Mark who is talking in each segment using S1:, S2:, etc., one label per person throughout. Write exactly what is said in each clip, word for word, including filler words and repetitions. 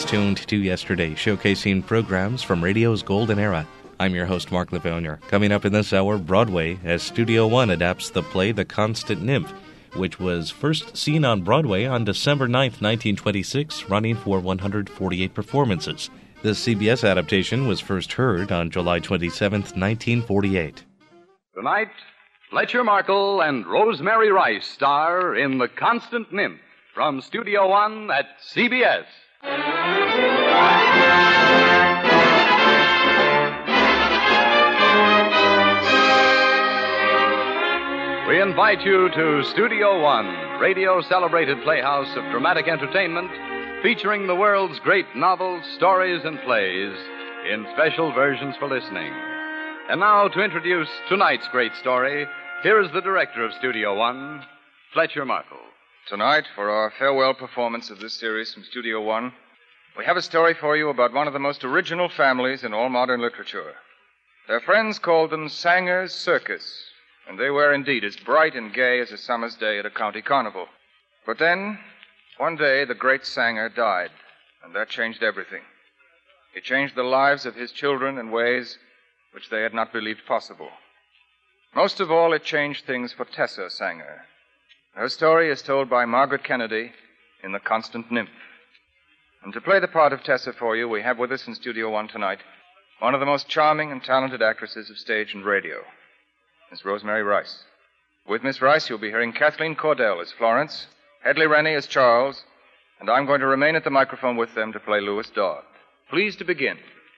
S1: tuned to Yesterday, showcasing programs from radio's golden era. I'm your host, Mark Livonia. Coming up in this hour, Broadway, as Studio One adapts the play The Constant Nymph, which was first seen on Broadway on December ninth, nineteen twenty-six, running for one hundred forty-eight performances. The C B S adaptation was first heard on July twenty-seventh, nineteen forty-eight.
S2: Tonight, Fletcher Markle and Rosemary Rice star in The Constant Nymph from Studio One at C B S. We invite you to Studio One, radio-celebrated playhouse of dramatic entertainment, featuring the world's great novels, stories, and plays in special versions for listening. And now, to introduce tonight's great story, here is the director of Studio One, Fletcher Markle.
S3: Tonight, for our farewell performance of this series from Studio One, we have a story for you about one of the most original families in all modern literature. Their friends called them Sanger's Circus, and they were indeed as bright and gay as a summer's day at a county carnival. But then, one day, the great Sanger died, and that changed everything. It changed the lives of his children in ways which they had not believed possible. Most of all, it changed things for Tessa Sanger. Her story is told by Margaret Kennedy in The Constant Nymph. And to play the part of Tessa for you, we have with us in Studio One tonight one of the most charming and talented actresses of stage and radio, Miss Rosemary Rice. With Miss Rice, you'll be hearing Kathleen Cordell as Florence, Hedley Rennie as Charles, and I'm going to remain at the microphone with them to play Louis Dodd. Please to begin.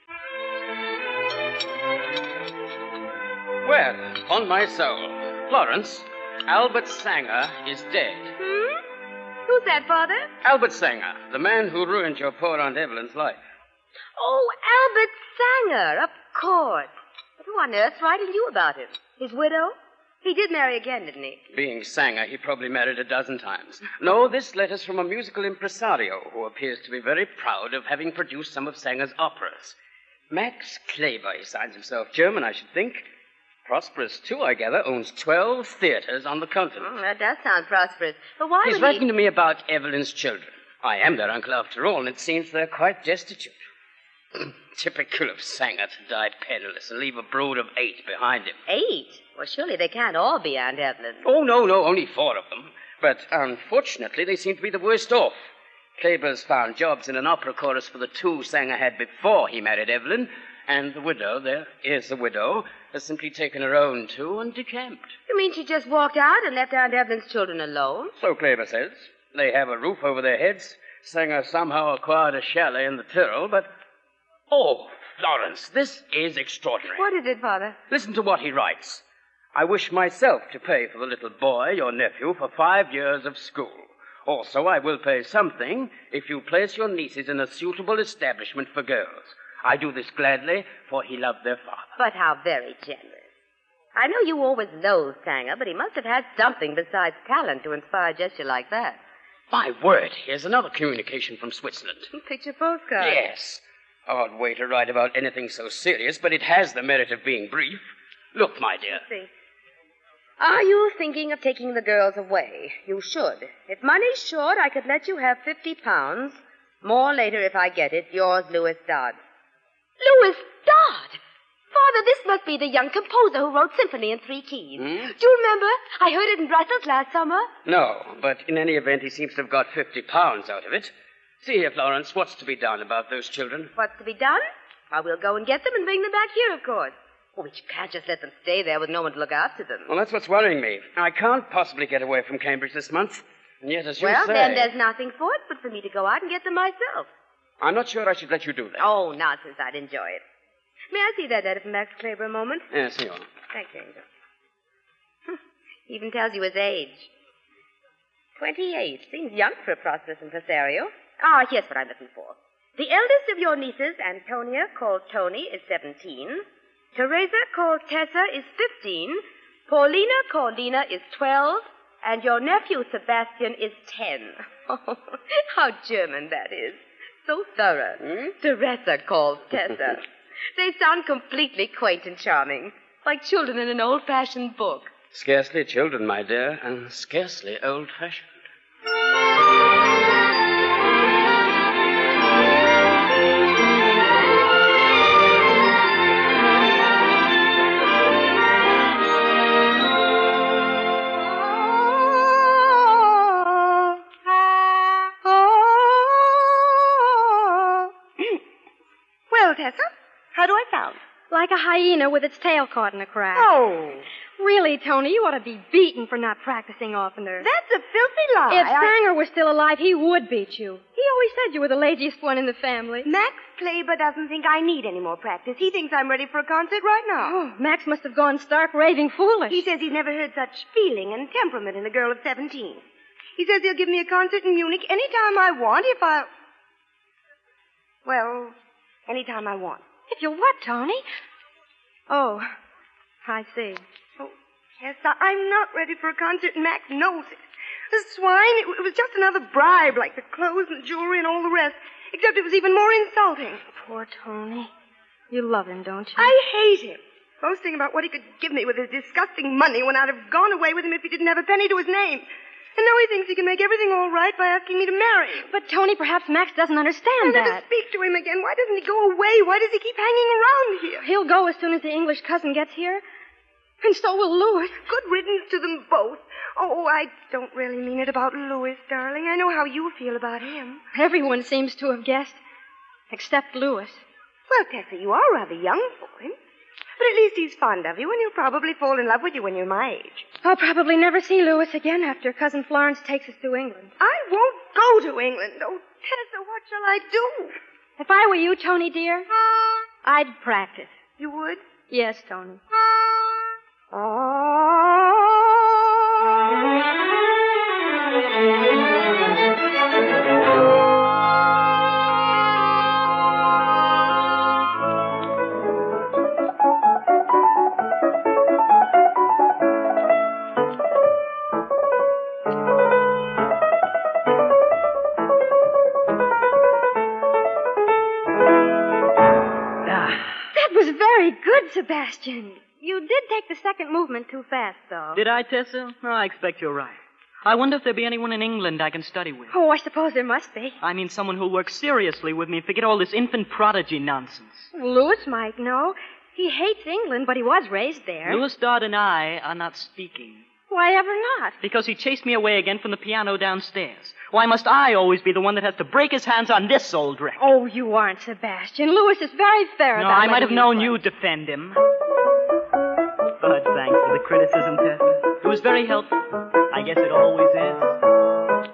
S4: Well, upon my soul, Florence, Albert Sanger is dead.
S5: Hmm? Who's that, Father?
S4: Albert Sanger, the man who ruined your poor Aunt Evelyn's life.
S5: Oh, Albert Sanger, of course. But who on earth's writing you about him? His widow? He did marry again, didn't he?
S4: Being Sanger, he probably married a dozen times. No, this letter's from a musical impresario who appears to be very proud of having produced some of Sanger's operas. Max Kleber, he signs himself. German, I should think. Prosperous, too, I gather. Owns twelve theaters on the continent.
S5: Oh, that does sound prosperous. But why
S4: He's
S5: would
S4: writing
S5: he...
S4: to me about Evelyn's children. I am their uncle, after all, and it seems they're quite destitute. Typical of Sanger to die penniless and leave a brood of eight behind him.
S5: Eight? Well, surely they can't all be Aunt Evelyn.
S4: Oh, no, no, only four of them. But unfortunately, they seem to be the worst off. Kleber's found jobs in an opera chorus for the two Sanger had before he married Evelyn, and the widow, there is the widow, has simply taken her own two and decamped.
S5: You mean she just walked out and left Aunt Evelyn's children alone?
S4: So Kleber says. They have a roof over their heads. Sanger somehow acquired a chalet in the Tyrol, but... Oh, Florence, this is extraordinary.
S5: What is it, Father?
S4: Listen to what he writes. I wish myself to pay for the little boy, your nephew, for five years of school. Also, I will pay something if you place your nieces in a suitable establishment for girls. I do this gladly, for he loved their father.
S5: But how very generous. I know you always loathed Sanger, but he must have had something besides talent to inspire a gesture like that.
S4: My word, here's another communication from Switzerland.
S5: Picture postcard.
S4: Yes. Odd way to write about anything so serious, but it has the merit of being brief. Look, my dear.
S5: Let's see. Are you thinking of taking the girls away? You should. If money's short, I could let you have fifty pounds. More later if I get it. Yours, Louis Dodd. Louis Dodd? Father, this must be the young composer who wrote Symphony in Three Keys.
S4: Hmm?
S5: Do you remember? I heard it in Brussels last summer.
S4: No, but in any event, he seems to have got fifty pounds out of it. See here, Florence, what's to be done about those children?
S5: What's to be done? Well, we'll go and get them and bring them back here, of course. Oh, but you can't just let them stay there with no one to look after them.
S4: Well, that's what's worrying me. I can't possibly get away from Cambridge this month. And yet, as you
S5: well,
S4: say...
S5: then there's nothing for it but for me to go out and get them myself.
S4: I'm not sure I should let you do that.
S5: Oh, nonsense. I'd enjoy it. May I see that letter from Max Kleber a moment?
S4: Yes, senor.
S5: Thank you, Angel. Even tells you his age. Twenty-eight. Seems young for a prosperous impresario. Ah, here's what I'm looking for. The eldest of your nieces, Antonia, called Tony, is seventeen. Teresa, called Tessa, is fifteen. Paulina, called Lena, is twelve. And your nephew, Sebastian, is ten. Oh, how German that is. So thorough.
S4: Hmm?
S5: Teresa called Tessa. They sound completely quaint and charming, like children in an old-fashioned book.
S4: Scarcely children, my dear, and scarcely old-fashioned.
S6: Like a hyena with its tail caught in a crack.
S5: Oh.
S6: Really, Tony, you ought to be beaten for not practicing oftener.
S5: That's a filthy lie.
S6: If
S5: I...
S6: Sanger were still alive, he would beat you. He always said you were the laziest one in the family.
S5: Max Kleber doesn't think I need any more practice. He thinks I'm ready for a concert right now.
S6: Oh, Max must have gone stark raving foolish.
S5: He says he's never heard such feeling and temperament in a girl of seventeen. He says he'll give me a concert in Munich any time I want if I... Well, any time I want.
S6: If you what, Tony? Oh, I see.
S5: Oh, yes, I- I'm not ready for a concert, and Max knows it. The swine, it, it was just another bribe, like the clothes and jewelry and all the rest, except it was even more insulting.
S6: Poor Tony. You love him, don't you?
S5: I hate him. Boasting about what he could give me with his disgusting money when I'd have gone away with him if he didn't have a penny to his name. And now he thinks he can make everything all right by asking me to marry.
S6: But, Tony, perhaps Max doesn't understand
S5: I'll
S6: that.
S5: never speak to him again. Why doesn't he go away? Why does he keep hanging around here?
S6: He'll go as soon as the English cousin gets here. And so will Louis.
S5: Good riddance to them both. Oh, I don't really mean it about Louis, darling. I know how you feel about him.
S6: Everyone seems to have guessed, except Louis.
S5: Well, Tessa, you are rather young for him. But at least he's fond of you, and he'll probably fall in love with you when you're my age.
S6: I'll probably never see Louis again after Cousin Florence takes us to England.
S5: I won't go to England. Oh, Tessa, what shall I do?
S6: If I were you, Tony, dear, I'd practice.
S5: You would?
S6: Yes, Tony. That was very good, Sebastian. You did take the second movement too fast, though.
S7: Did I, Tessa? Oh, I expect you're right. I wonder if there'll be anyone in England I can study with.
S6: Oh, I suppose there must be.
S7: I mean someone who'll work seriously with me and forget all this infant prodigy nonsense.
S6: Louis might know. He hates England, but he was raised there.
S7: Louis Dodd and I are not speaking.
S6: Why ever not?
S7: Because he chased me away again from the piano downstairs. Why must I always be the one that has to break his hands on this old wreck?
S6: Oh, you aren't, Sebastian. Louis is very fair
S7: No,
S6: about
S7: I might have
S6: letting
S7: known
S6: you
S7: you'd defend him. But thanks for the criticism, Tessa. It was very helpful. I guess it always is.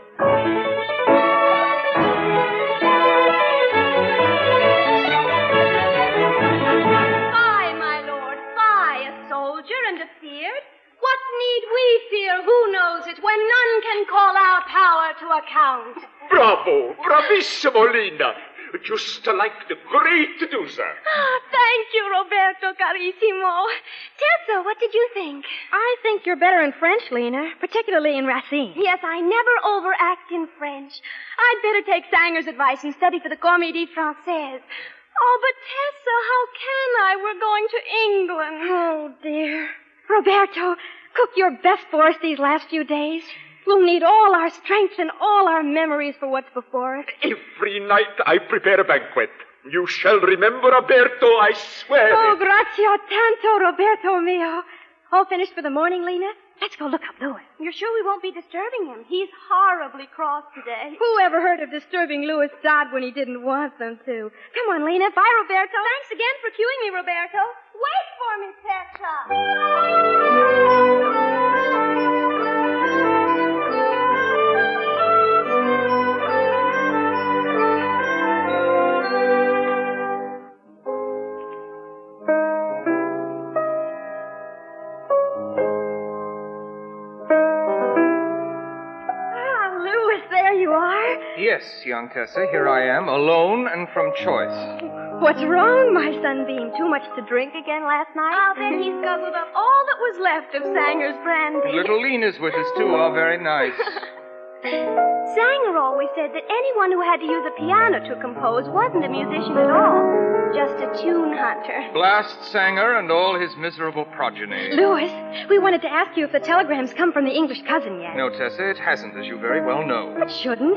S6: Fie, my lord, fie, a soldier and a feared. What need we fear, who knows it, when none can call our power to account?
S8: Bravo! Bravissimo, Lina! Just like the great Dusa.
S6: Ah, thank you, Roberto Carissimo. Tessa, what did you think? I think you're better in French, Lena, particularly in Racine.
S9: Yes, I never overact in French. I'd better take Sanger's advice and study for the Comédie Française.
S6: Oh, but Tessa, how can I? We're going to England. Oh, dear. Roberto, cook your best for us these last few days. We'll need all our strength and all our memories for what's before us.
S8: Every night I prepare a banquet. You shall remember, Roberto, I swear.
S6: Oh, grazie tanto, Roberto mio. All finished for the morning, Lena? Let's go look up Louis.
S9: You're sure we won't be disturbing him? He's horribly cross today.
S6: Who ever heard of disturbing Louis Dodd when he didn't want them to? Come on, Lena. Bye, Roberto.
S9: Thanks again for cueing me, Roberto. Wait for me, Tessa.
S3: Yes, young Tessa, here I am, alone and from choice.
S6: What's wrong, my sunbeam? Too much to drink again last night?
S9: I'll bet he's guzzled up all that was left of Sanger's brandy.
S3: Little Lena's wishes, too, are very nice.
S9: Sanger always said that anyone who had to use a piano to compose wasn't a musician at all, just a tune hunter.
S3: Blast Sanger and all his miserable progeny.
S6: Louis, we wanted to ask you if the telegram's come from the English cousin yet.
S3: No, Tessa, it hasn't, as you very well know.
S6: But shouldn't it?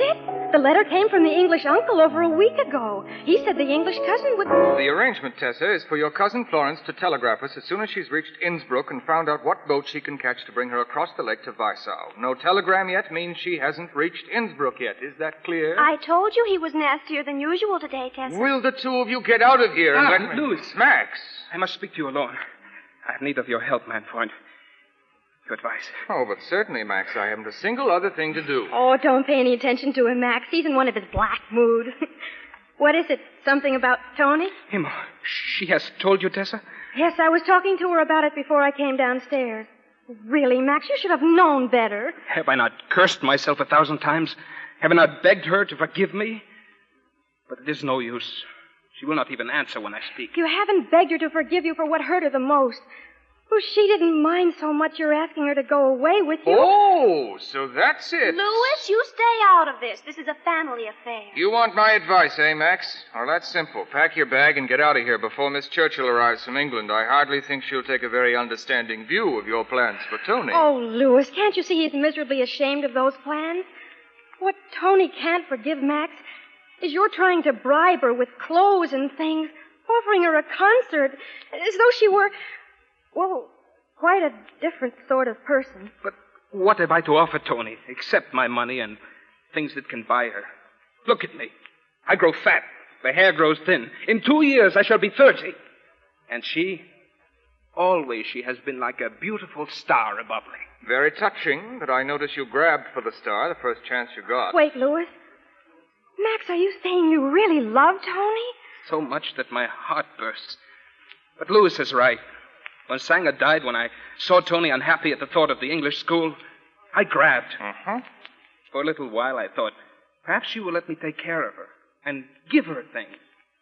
S6: The letter came from the English uncle over a week ago. He said the English cousin would...
S3: The arrangement, Tessa, is for your cousin Florence to telegraph us as soon as she's reached Innsbruck and found out what boat she can catch to bring her across the lake to Weissau. No telegram yet means she hasn't reached Innsbruck yet. Is that clear?
S9: I told you he was nastier than usual today, Tessa.
S3: Will the two of you get out of here and
S10: Ah,
S3: let me...
S10: Louis.
S3: Max.
S10: I must speak to you alone. I have need of your help, man Freund. Your advice.
S3: Oh, but certainly, Max. I haven't a single other thing to do.
S6: Oh, don't pay any attention to him, Max. He's in one of his black moods. What is it? Something about Tony?
S10: Emma, she has told you, Tessa?
S6: Yes, I was talking to her about it before I came downstairs. Really, Max, you should have known better.
S10: Have I not cursed myself a thousand times? Have I not begged her to forgive me? But it is no use. She will not even answer when I speak.
S6: You haven't begged her to forgive you for what hurt her the most. Oh, she didn't mind so much your asking her to go away with you.
S3: Oh, so that's it.
S9: Louis, you stay out of this. This is a family affair.
S3: You want my advice, eh, Max? Well, that's simple. Pack your bag and get out of here before Miss Churchill arrives from England. I hardly think she'll take a very understanding view of your plans for Tony.
S6: Oh, Louis, can't you see he's miserably ashamed of those plans? What Tony can't forgive, Max, is you're trying to bribe her with clothes and things, offering her a concert, as though she were... Well, quite a different sort of person.
S10: But what have I to offer Tony, except my money and things that can buy her? Look at me. I grow fat. The hair grows thin. In two years, I shall be thirty. And she, always she has been like a beautiful star above me.
S3: Very touching that I notice you grabbed for the star the first chance you got.
S6: Wait, Louis. Max, are you saying you really love Tony?
S10: So much that my heart bursts. But Louis is right. When Sanger died, when I saw Tony unhappy at the thought of the English school, I grabbed.
S3: Uh-huh.
S10: For a little while, I thought, perhaps she will let me take care of her and give her things.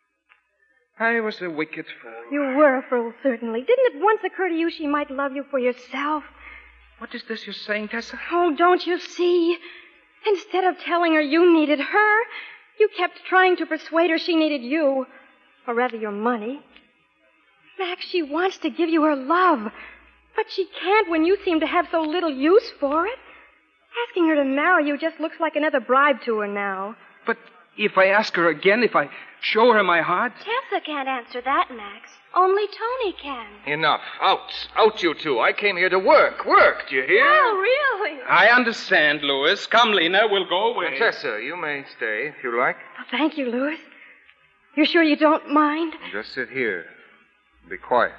S10: I was a wicked fool.
S6: You were a fool, certainly. Didn't it once occur to you she might love you for yourself?
S10: What is this you're saying, Tessa?
S6: Oh, don't you see? Instead of telling her you needed her, you kept trying to persuade her she needed you. Or rather, your money. Max, she wants to give you her love, but she can't when you seem to have so little use for it. Asking her to marry you just looks like another bribe to her now.
S10: But if I ask her again, if I show her my heart...
S9: Tessa can't answer that, Max. Only Tony can.
S3: Enough. Out. Out, you two. I came here to work. Work, do you hear?
S9: Oh, really?
S10: I understand, Louis. Come, Lena, we'll go away.
S3: Now, Tessa, you may stay if you like.
S6: Oh, thank you, Louis. You're sure you don't mind?
S3: Just sit here. Be quiet.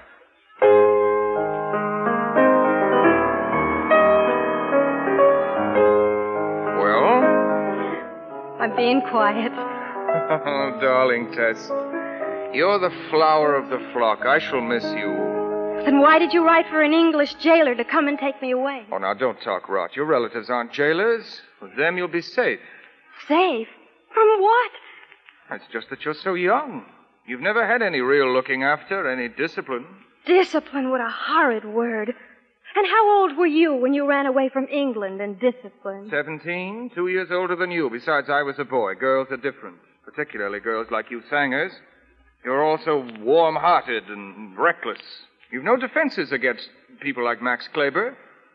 S3: Well?
S6: I'm being quiet.
S3: Oh, darling Tess. You're the flower of the flock. I shall miss you.
S6: Then why did you write for an English jailer to come and take me away?
S3: Oh, now, don't talk rot. Your relatives aren't jailers. With them, you'll be safe.
S6: Safe? From what?
S3: It's just that you're so young. You've never had any real looking after, any discipline.
S6: Discipline, what a horrid word. And how old were you when you ran away from England and discipline?
S3: Seventeen, two years older than you. Besides, I was a boy. Girls are different, particularly girls like you Sangers. You're all so warm-hearted and reckless. You've no defenses against people like Max Kleber.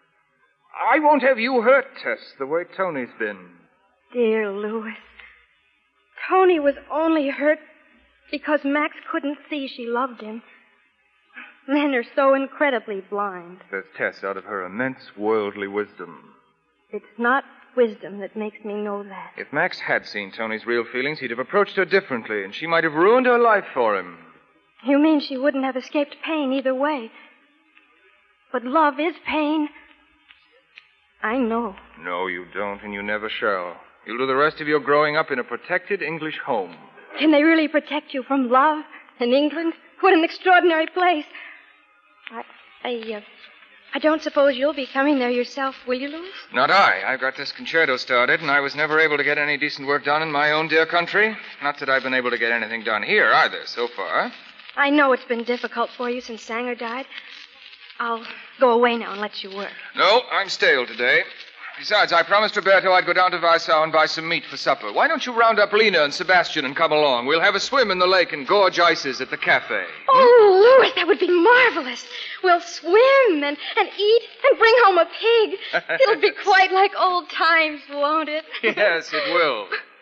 S3: I won't have you hurt, Tess, the way Tony's been.
S6: Dear Louis, Tony was only hurt because Max couldn't see she loved him. Men are so incredibly blind.
S3: Says Tess out of her immense worldly wisdom.
S6: It's not wisdom that makes me know that.
S3: If Max had seen Tony's real feelings, he'd have approached her differently, and she might have ruined her life for him.
S6: You mean she wouldn't have escaped pain either way? But love is pain. I know.
S3: No, you don't, and you never shall. You'll do the rest of your growing up in a protected English home.
S6: Can they really protect you from love in England? What an extraordinary place. I, I, uh, I don't suppose you'll be coming there yourself, will you, Louis?
S3: Not I. I've got this concerto started, and I was never able to get any decent work done in my own dear country. Not that I've been able to get anything done here either, so far.
S6: I know it's been difficult for you since Sanger died. I'll go away now and let you work.
S3: No, I'm stale today. Besides, I promised Roberto I'd go down to Weissau and buy some meat for supper. Why don't you round up Lena and Sebastian and come along? We'll have a swim in the lake and gorge ices at the cafe.
S6: Oh, Louis, that would be marvelous. We'll swim and, and eat and bring home a pig. It'll be quite like old times, won't it?
S3: Yes, it will.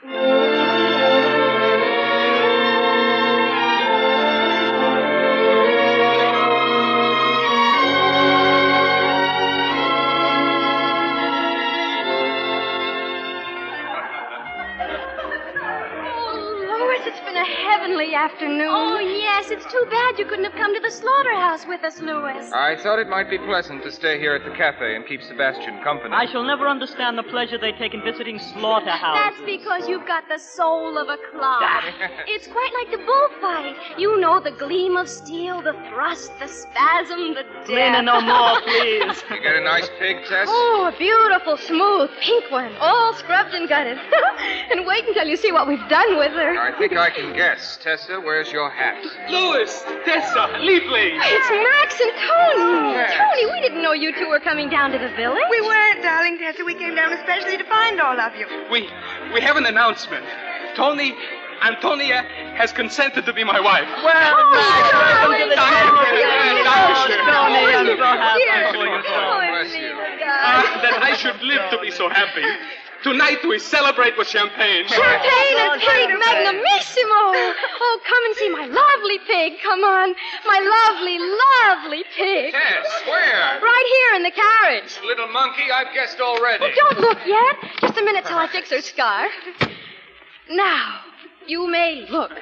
S6: Afternoon. Oh, yes. It's too bad you couldn't have come to the slaughterhouse with us, Louis.
S3: I thought it might be pleasant to stay here at the cafe and keep Sebastian company.
S7: I shall never understand the pleasure they take in visiting slaughterhouses.
S6: That's because you've got the soul of a clown. It's quite like the bullfight. You know, the gleam of steel, the thrust, the spasm, the death.
S7: Lena, no more, please.
S3: You get a nice pig, Tess?
S6: Oh, a beautiful, smooth, pink one. All scrubbed and gutted. And wait until you see what we've done with her.
S3: I think I can guess. Tessa, where's your hat?
S10: Louis, Tessa, Liebling.
S6: It's Max and Tony.
S3: Max.
S6: Tony, we didn't know you two were coming down to the village.
S11: We weren't, darling Tessa. We came down especially to find all of you.
S10: We we have an announcement. Tony, Antonia has consented to be my wife.
S7: Well,
S6: Oh,
S7: Max, welcome to the
S10: Thank you.
S7: Oh,
S10: Thank you.
S7: Tony, I'm so happy
S6: Dear.
S7: for you.
S6: Oh,
S3: Bless you.
S10: Uh, that I should live to be so happy. Tonight we celebrate with champagne.
S6: Champagne and cake, magnanissimo! Oh, come and see my lovely pig. Come on. My lovely, lovely pig.
S3: Tess, where?
S6: Right here in the carriage.
S3: Little monkey, I've guessed already.
S6: Oh, don't look yet. Just a minute till I fix her scarf. Now, you may look.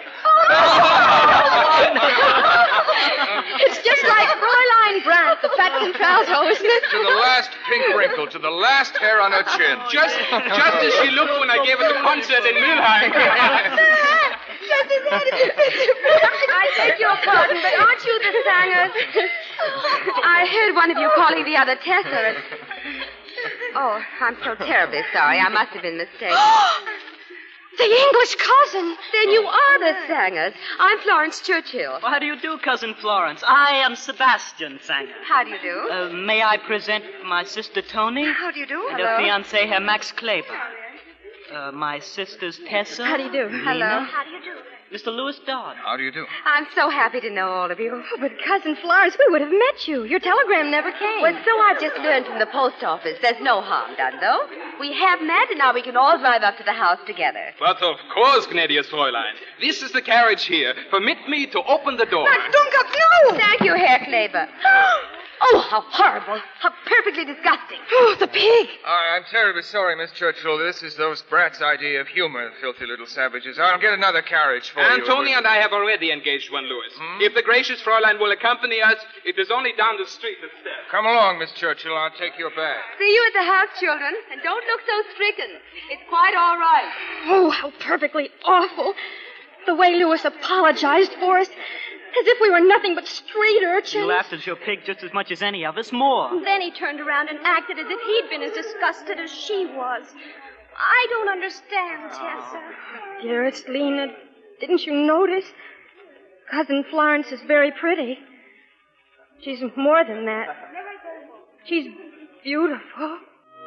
S6: It's just like Fräulein Brandt, the fat contralto, isn't it?
S3: To the last pink wrinkle, to the last hair on her chin.
S10: Just, just as she looked when I gave her the concert in Mülheim.
S6: Just as that is
S5: I beg your pardon, but aren't you the Sangers? I heard one of you calling the other Tessa. And... Oh, I'm so terribly sorry. I must have been mistaken.
S6: The English cousin.
S5: Then you are the Sangers. I'm Florence Churchill.
S7: Well, how do you do, Cousin Florence? I am Sebastian Sanger.
S5: How do you do?
S7: Uh, may I present my sister Tony?
S11: How do you do?
S7: And her fiancé, Herr Max Kleber. Uh, my sisters Tessa.
S6: How do you do?
S7: Lena,
S5: Hello. How do you do?
S7: Mister Louis Dodd.
S3: How do you do?
S5: I'm so happy to know all of you.
S6: Oh, but Cousin Florence, we would have met you. Your telegram never came.
S5: Well, so I just learned from the post office. There's no harm done, though. We have met, and now we can all drive up to the house together.
S10: But of course, gnädiges Fräulein. This is the carriage here. Permit me to open the door.
S11: Duncan, no!
S5: Thank you, Herr Kleber. Oh, how horrible. How perfectly disgusting.
S6: Oh, the pig.
S3: I- I'm terribly sorry, Miss Churchill. This is those brats' idea of humor, filthy little savages. I'll get another carriage for you.
S10: Antonia and I have already engaged one, Louis.
S3: Hmm?
S10: If the gracious Fräulein will accompany us, it is only down the street instead.
S3: Come along, Miss Churchill. I'll take your bag.
S5: See you at the house, children. And don't look so stricken. It's quite all right.
S6: Oh, how perfectly awful. The way Louis apologized for us. As if we were nothing but street urchins.
S7: You laughed at your pig just as much as any of us, more.
S6: Then he turned around and acted as if he'd been as disgusted as she was. I don't understand, Tessa. Dearest Lena, didn't you notice? Cousin Florence is very pretty. She's more than that. She's beautiful.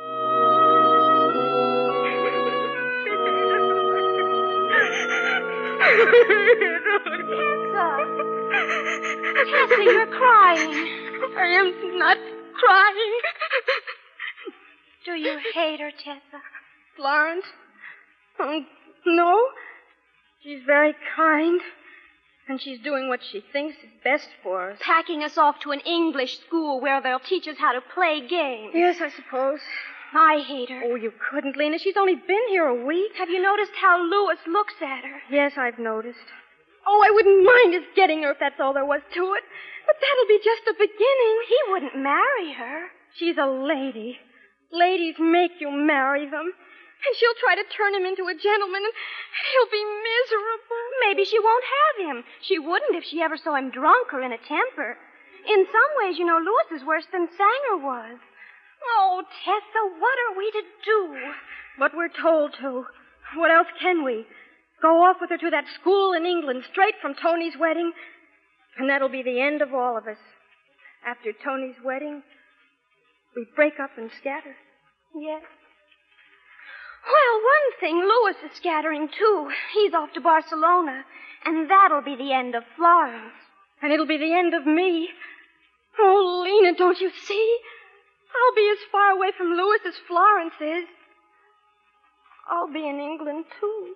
S6: Tessa, you're crying. I am not crying.
S9: Do you hate her, Tessa?
S6: Florence? Oh, no. She's very kind. And she's doing what she thinks is best for us.
S9: Packing us off to an English school where they'll teach us how to play games.
S6: Yes, I suppose.
S9: I hate her.
S6: Oh, you couldn't, Lena. She's only been here a week.
S9: Have you noticed how Louis looks at her?
S6: Yes, I've noticed. Oh, I wouldn't mind his getting her if that's all there was to it. But that'll be just the beginning.
S9: He wouldn't marry her.
S6: She's a lady. Ladies make you marry them. And she'll try to turn him into a gentleman, and he'll be miserable.
S9: Maybe she won't have him. She wouldn't if she ever saw him drunk or in a temper. In some ways, you know, Louis is worse than Sanger was. Oh, Tessa, what are we to do?
S6: What we're told to. What else can we? Go off with her to that school in England, straight from Tony's wedding. And that'll be the end of all of us. After Tony's wedding, we break up and scatter.
S9: Yes. Well, one thing, Louis is scattering, too. He's off to Barcelona. And that'll be the end of Florence.
S6: And it'll be the end of me. Oh, Lena, don't you see? I'll be as far away from Louis as Florence is. I'll I'll be in England, too.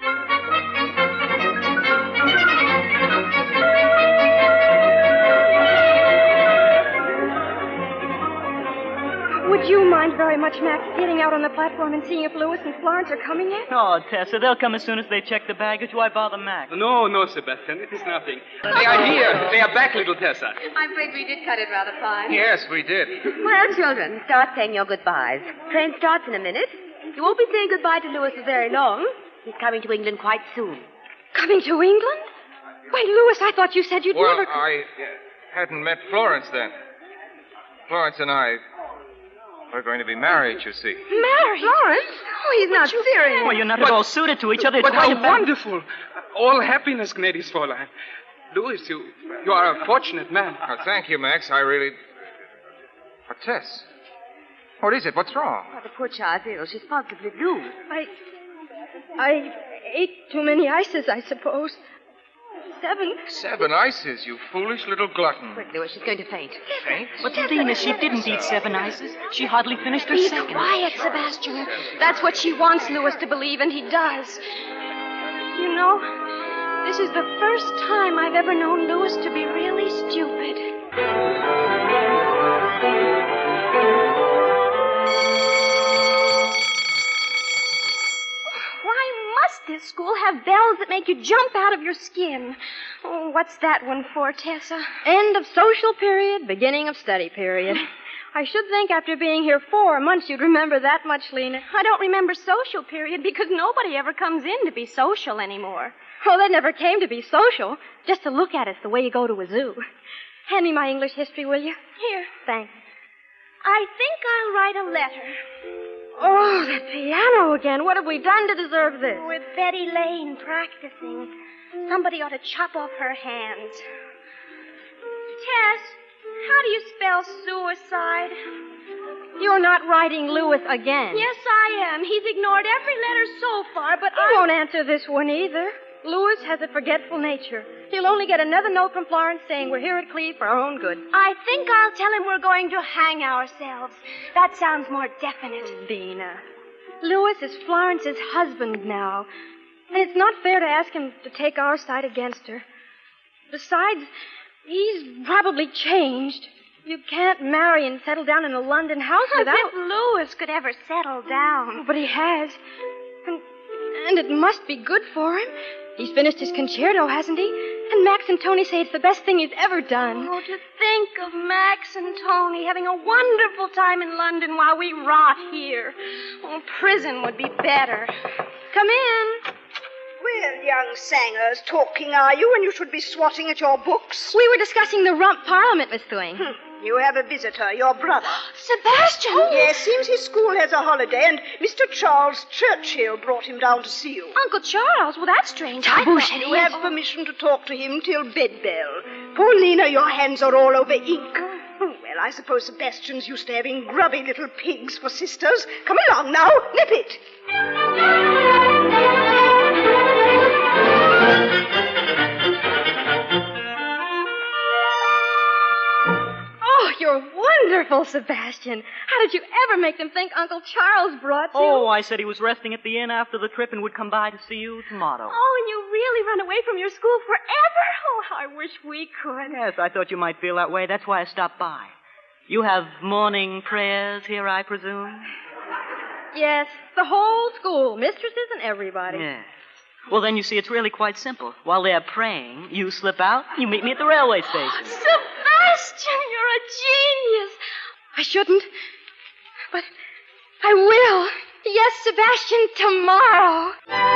S6: Would you mind very much, Max, getting out on the platform and seeing if Louis and Florence are coming in?
S7: Oh, Tessa, they'll come as soon as they check the baggage. Why bother Max?
S10: No, no, Sebastian, it is nothing. They are here. They are back, little Tessa.
S5: I'm afraid we did cut it rather fine.
S3: Yes, we did.
S5: Well, children, start saying your goodbyes. Train starts in a minute. You won't be saying goodbye to Louis for very long. He's coming to England quite soon.
S6: Coming to England? Why, Louis, I thought you said you'd
S3: Well,
S6: never...
S3: I uh, hadn't met Florence then. Florence and I, we're going to be married, you see.
S6: Married?
S5: Florence? Oh, he's not serious.
S7: Well, you're not
S10: But-
S7: at all suited to each other. It's
S10: But
S7: quite
S10: how
S7: a bad-
S10: wonderful. All happiness, gnädiges Fräulein. Louis, you, you are a fortunate man.
S3: Oh, thank you, Max. I really... But, Tess, what is it? What's wrong?
S5: Oh, the poor child's ill. She's positively blue.
S6: I... I ate too many ices, I suppose. Seven.
S3: Seven ices, you foolish little glutton.
S5: Quick, Louis, she's going to faint.
S3: Faint?
S7: But, Lena, she didn't eat seven ices. She hardly finished her
S6: Be
S7: second.
S6: quiet, Sebastian. That's what she wants Louis to believe, and he does. You know, this is the first time I've ever known Louis to be really stupid. Why must this school have bells that make you jump out of your skin? Oh, what's that one for, Tessa?
S12: End of social period, beginning of study period. I should think after being here four months you'd remember that much, Lena.
S6: I don't remember social period because nobody ever comes in to be social anymore.
S12: Oh, they never came to be social. Just to look at us the way you go to a zoo. Hand me my English history, will you?
S6: Here.
S12: Thanks.
S6: I think I'll write a letter.
S12: Oh, that piano again. What have we done to deserve this?
S6: With Betty Lane practicing. Somebody ought to chop off her hands. Tess, how do you spell suicide?
S12: You're not writing Louis again.
S6: Yes, I am. He's ignored every letter so far, but
S12: He
S6: I...
S12: won't answer this one either. Louis has a forgetful nature. He'll only get another note from Florence saying we're here at Cleve for our own good.
S6: I think I'll tell him we're going to hang ourselves. That sounds more definite.
S12: Dina. Louis is Florence's husband now. And it's not fair to ask him to take our side against her. Besides, he's probably changed. You can't marry and settle down in a London house
S6: As
S12: without...
S6: if Louis could ever settle down.
S12: But he has. And, and it must be good for him. He's finished his concerto, hasn't he? And Max and Tony say it's the best thing he's ever done.
S6: Oh, to think of Max and Tony having a wonderful time in London while we rot here. Oh, prison would be better.
S12: Come in.
S11: Well, young Sangers, talking are you, and you should be swatting at your books?
S12: We were discussing the rump parliament, Miss Thwing.
S11: Hmm. You have a visitor, your brother.
S6: Sebastian!
S11: Yes, seems his school has a holiday, and Mister Charles Churchill brought him down to see you.
S6: Uncle Charles? Well, that's strange. I
S11: Well,
S6: thought
S11: you have permission to talk to him till bedbell. Paulina, your hands are all over ink. Oh, well, I suppose Sebastian's used to having grubby little pigs for sisters. Come along now, nip it.
S12: Oh, you're wonderful, Sebastian. How did you ever make them think Uncle Charles brought you?
S7: Oh, I said he was resting at the inn after the trip and would come by to see you tomorrow.
S6: Oh, and you really run away from your school forever? Oh, I wish we could.
S7: Yes, I thought you might feel that way. That's why I stopped by. You have morning prayers here, I presume?
S12: Yes, the whole school, mistresses and everybody.
S7: Yes. Well, then you see, it's really quite simple. While they're praying, you slip out, you meet me at the railway station.
S6: Sebastian, you're a genius.
S12: I shouldn't, but I will. Yes, Sebastian, tomorrow.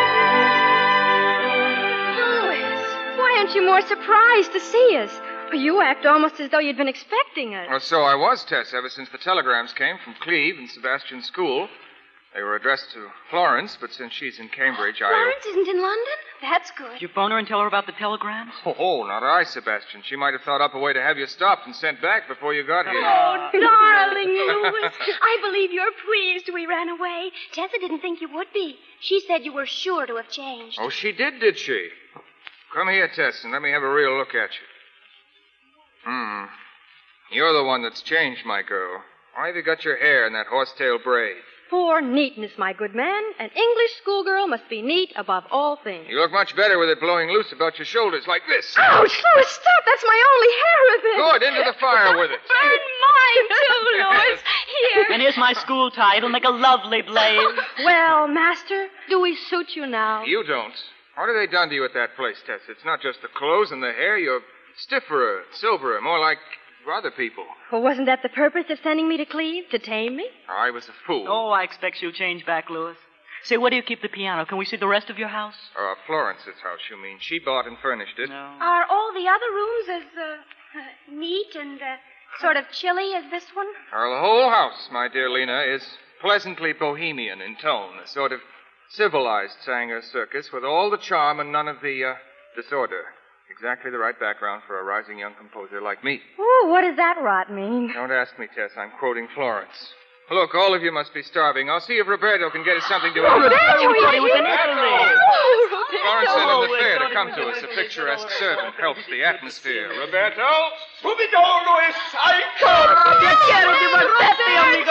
S12: Louis, why aren't you more surprised to see us? You act almost as though you'd been expecting us.
S3: Well, so I was, Tess, ever since the telegrams came from Cleve and Sebastian's school. They were addressed to Florence, but since she's in Cambridge, I...
S6: Florence isn't in London? That's good.
S7: Did you phone her and tell her about the telegrams?
S3: Oh, oh, not I, Sebastian. She might have thought up a way to have you stopped and sent back before you got here.
S6: Oh, darling Louis. I believe you're pleased we ran away. Tessa didn't think you would be. She said you were sure to have changed.
S3: Oh, she did, did she? Come here, Tess, and let me have a real look at you. Hmm. You're the one that's changed, my girl. Why have you got your hair in that horsetail braid?
S12: For neatness, my good man. An English schoolgirl must be neat above all things.
S3: You look much better with it blowing loose about your shoulders like this.
S12: Ouch! Louis, stop! That's my only hair ribbon.
S3: Good, into the fire with it.
S9: Burn mine, too, Louis. Here.
S7: And here's my school tie. It'll make a lovely blaze.
S12: Well, master, do we suit you now?
S3: You don't. What have they done to you at that place, Tess? It's not just the clothes and the hair. You're stiffer, silverer, more like other people.
S12: Well, wasn't that the purpose of sending me to Cleve? To tame me?
S3: I was a fool.
S7: Oh, I expect you'll change back, Louis. Say, where do you keep the piano? Can we see the rest of your house?
S3: Uh, Florence's house, you mean. She bought and furnished it.
S7: No.
S9: Are all the other rooms as uh, uh, neat and uh, sort of chilly as this one?
S3: Well, the whole house, my dear Lena, is pleasantly bohemian in tone. A sort of civilized Sanger circus with all the charm and none of the uh, disorder. Exactly the right background for a rising young composer like me.
S12: Ooh, what does that rot mean?
S3: Don't ask me, Tess. I'm quoting Florence. Look, all of you must be starving. I'll see if Roberto can get us something to eat.
S12: Roberto,
S7: he was in Italy.
S3: Florence sent an affair to come to us. A picturesque servant helps the atmosphere.
S8: Roberto? Subito, Luis! I come!
S7: Che quiero divertirti, amico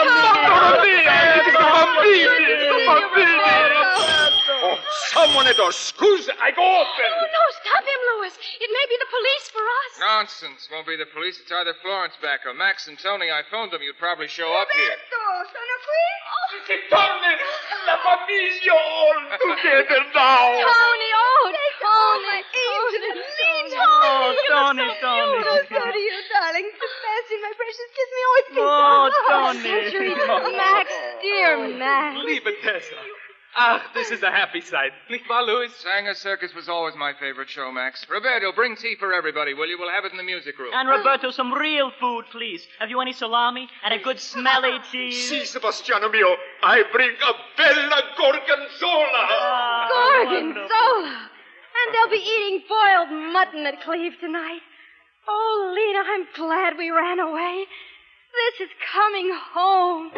S7: mio!
S8: Oh, someone at the screws. I go open.
S9: Oh, no, stop him, Louis. It may be the police for us.
S3: Nonsense. Won't be the police. It's either Florence back or Max and Tony. I phoned them. You'd probably show up here.
S11: sono qui.
S8: Si torni la famiglia all together now.
S9: Tony, oh, Tony.
S7: Oh, Tony, Tony.
S11: Oh, so do you, darling. Sebastian, my precious, kiss me. Oh, it's been
S7: Oh,
S11: so long.
S7: Tony.
S12: Max, dear Max.
S10: Liebe Tessa. Ah, this is a happy sight. Nicht wahr, Louis?
S3: Sanger Circus was always my favorite show, Max. Roberto, bring tea for everybody, will you? We'll have it in the music room.
S7: And Roberto, some real food, please. Have you any salami and a good smelly cheese?
S8: Si, Sebastiano mio, I bring a bella gorgonzola.
S7: Ah,
S12: Gorgonzola. And they'll be eating boiled mutton at Cleve tonight. Oh, Lena, I'm glad we ran away. This is coming home.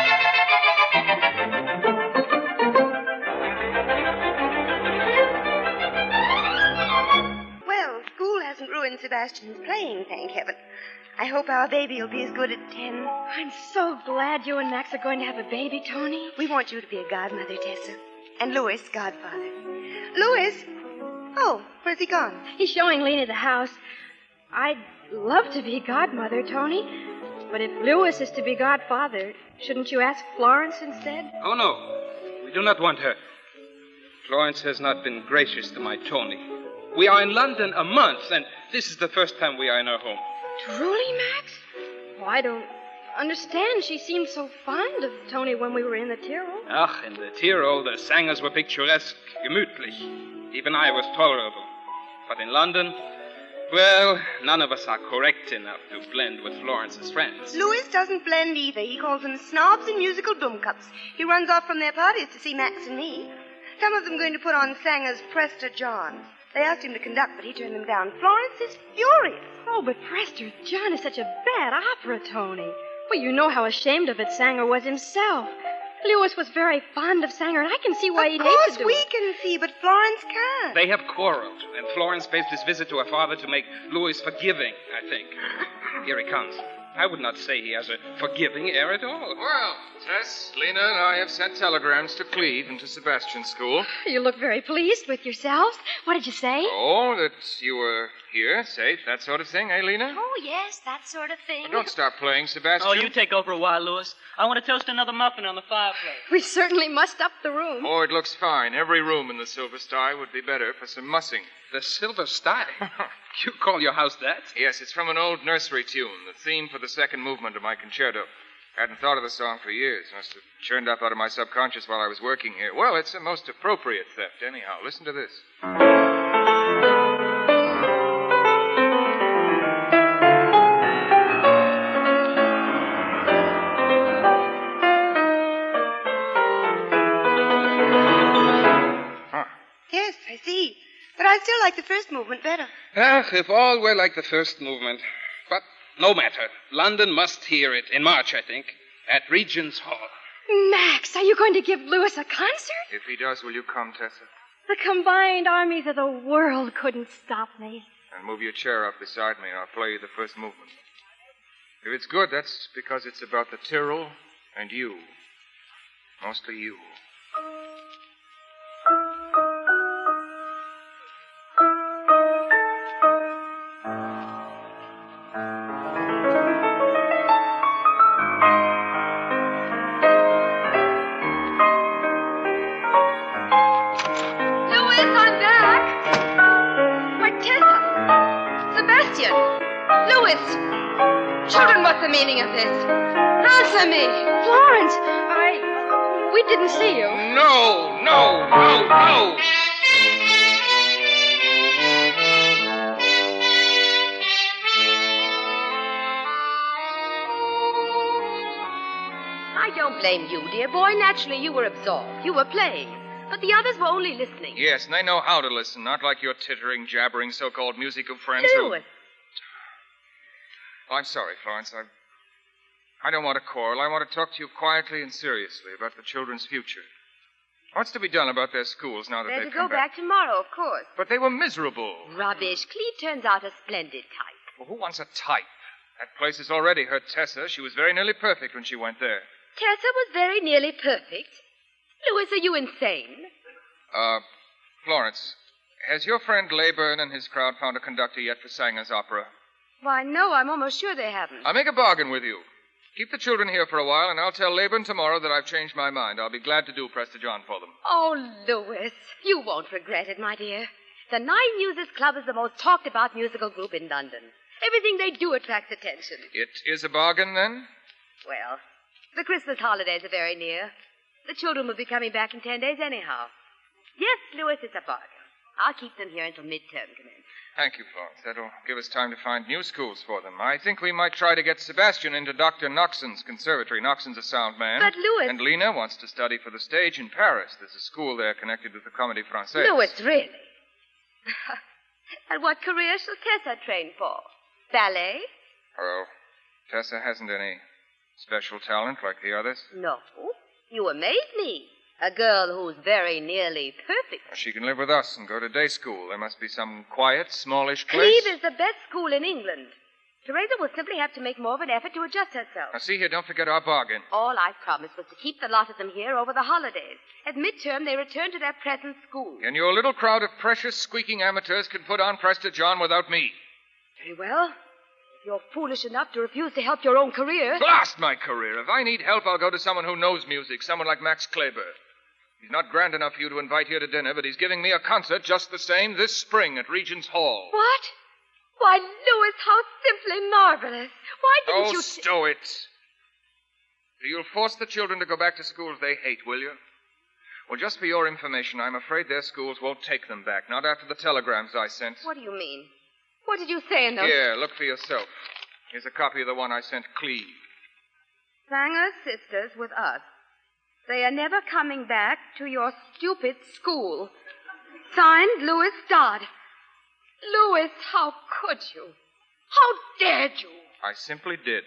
S5: Well, school hasn't ruined Sebastian's playing, thank heaven. I hope our baby will be as good at ten.
S12: I'm so glad you and Max are going to have a baby, Tony.
S5: We want you to be a godmother, Tessa. And Louis, godfather. Louis? Oh, where's he gone?
S12: He's showing Lena the house. I'd love to be godmother, Tony. But if Louis is to be godfather, shouldn't you ask Florence instead?
S10: Oh, no. We do not want her. Florence has not been gracious to my Tony. We are in London a month, and this is the first time we are in her home.
S12: Truly, Max? Oh, I don't understand. She seemed so fond of Tony when we were in the Tyrol.
S10: Ach, in the Tyrol, the Sangers were picturesque, gemütlich. Even I was tolerable. But in London, well, none of us are correct enough to blend with Florence's friends.
S5: Louis doesn't blend either. He calls them snobs and musical dumcups. He runs off from their parties to see Max and me. Some of them going to put on Sanger's Prester John. They asked him to conduct, but he turned them down. Florence is furious.
S12: Oh, but Prester John is such a bad opera, Tony. Well, you know how ashamed of it Sanger was himself. Louis was very fond of Sanger, and I can see why he'd hate to do
S5: Of course
S12: it.
S5: we can see, but Florence can't.
S10: They have quarreled, and Florence based this visit to her father to make Louis forgiving, I think. Here he comes. I would not say he has a forgiving air at all.
S3: Well, Tess, Lena, and I have sent telegrams to Cleve and to Sebastian's school.
S12: You look very pleased with yourselves. What did you say?
S3: Oh, that you were here, safe, that sort of thing, eh, Lena?
S9: Oh, yes, that sort of thing.
S3: But don't stop playing, Sebastian.
S7: Oh, you take over a while, Louis. I want to toast another muffin on the fireplace.
S12: We certainly must up the room.
S3: Oh, it looks fine. Every room in the Silver Sty would be better for some mussing.
S10: The Silver Sty? You call your house that?
S3: Yes, it's from an old nursery tune, the theme for the second movement of my concerto. Hadn't thought of the song for years. Must have churned up out of my subconscious while I was working here. Well, it's a most appropriate theft, anyhow. Listen to this.
S5: Yes, I see. But I still like the first movement better.
S10: Ah, if all were like the first movement. But no matter. London must hear it, in March, I think, at Regent's Hall.
S12: Max, are you going to give Louis a concert?
S3: If he does, will you come, Tessa?
S12: The combined armies of the world couldn't stop me.
S3: And move your chair up beside me, and I'll play you the first movement. If it's good, that's because it's about the Tyrol and you. Mostly you.
S5: Meaning of this? Answer me!
S12: Florence, I... We didn't see you.
S3: No, no, no, no!
S5: I don't blame you, dear boy. Naturally, you were absorbed. You were playing. But the others were only listening.
S3: Yes, and they know how to listen, not like your tittering, jabbering, so-called musical friends
S5: Louis.
S3: who... Oh, I'm sorry, Florence. I... I don't want to quarrel. I want to talk to you quietly and seriously about the children's future. What's to be done about their schools now that
S5: They're
S3: they've
S5: to
S3: come
S5: go back tomorrow, of course.
S3: But they were miserable.
S5: Rubbish. Cleve turns out a splendid type.
S3: Well, who wants a type? That place has already hurt Tessa. She was very nearly perfect when she went there.
S5: Tessa was very nearly perfect. Louis, are you insane?
S3: Uh, Florence, has your friend Leyburn and his crowd found a conductor yet for Sanger's opera?
S5: Why, no, I'm almost sure they haven't.
S3: I'll make a bargain with you. Keep the children here for a while, and I'll tell Leyburn tomorrow that I've changed my mind. I'll be glad to do Presta John for them.
S5: Oh, Louis, you won't regret it, my dear. The Nine Muses Club is the most talked about musical group in London. Everything they do attracts attention.
S3: It is a bargain, then?
S5: Well, the Christmas holidays are very near. The children will be coming back in ten days anyhow. Yes, Louis, it's a bargain. I'll keep them here until midterm commences.
S3: Thank you, Florence. That'll give us time to find new schools for them. I think we might try to get Sebastian into Doctor Noxon's conservatory. Noxon's a sound man.
S5: But Louis...
S3: And Lena wants to study for the stage in Paris. There's a school there connected with the Comédie Française.
S5: Louis, really? And what career shall Tessa train for? Ballet?
S3: Oh, Tessa hasn't any special talent like the others.
S5: No. You amaze me. A girl who's very nearly perfect.
S3: She can live with us and go to day school. There must be some quiet, smallish place.
S5: Cleve is the best school in England. Teresa will simply have to make more of an effort to adjust herself.
S3: Now, see here, don't forget our bargain.
S5: All I promised was to keep the lot of them here over the holidays. At midterm, they return to their present school.
S3: And your little crowd of precious, squeaking amateurs can put on Presta John without me.
S5: Very well. If you're foolish enough to refuse to help your own career...
S3: Blast my career. If I need help, I'll go to someone who knows music, someone like Max Kleber. He's not grand enough for you to invite here to dinner, but he's giving me a concert just the same this spring at Regent's Hall.
S5: What? Why, Louis, how simply marvelous. Why didn't
S3: oh,
S5: you...
S3: Oh, t- stow it. You'll force the children to go back to schools they hate, will you? Well, just for your information, I'm afraid their schools won't take them back, not after the telegrams I sent.
S5: What do you mean? What did you say in those...
S3: Here, look for yourself. Here's a copy of the one I sent Cleve.
S5: Sanger's sisters with us. They are never coming back to your stupid school. Signed, Louis Dodd. Louis, how could you? How dared you?
S3: I simply did.